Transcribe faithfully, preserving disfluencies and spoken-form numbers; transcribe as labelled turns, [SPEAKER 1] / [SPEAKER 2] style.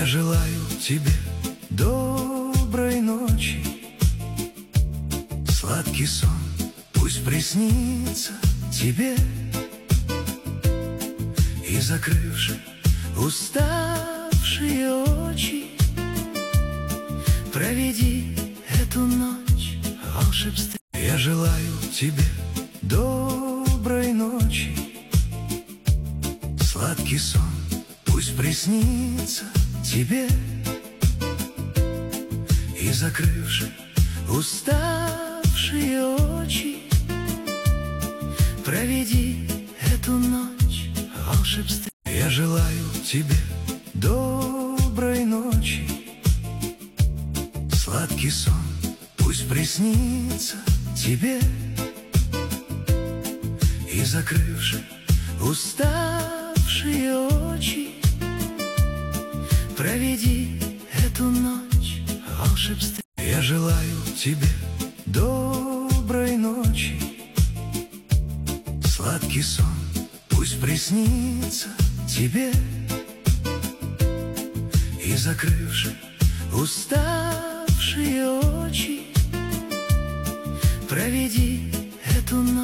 [SPEAKER 1] Я желаю тебе доброй ночи, сладкий сон пусть приснится тебе, и, закрывши уставшие очи, проведи эту ночь в волшебстве. Я желаю тебе доброй ночи, сладкий сон пусть приснится тебе, и, закрывши уставшие очи, проведи эту ночь в волшебстве. Я желаю тебе доброй ночи, сладкий сон пусть приснится тебе, и, закрывши уставшие очи, проведи эту ночь в волшебстве. Я желаю тебе доброй ночи, сладкий сон пусть приснится тебе, и, закрывши уставшие очи, проведи эту ночь.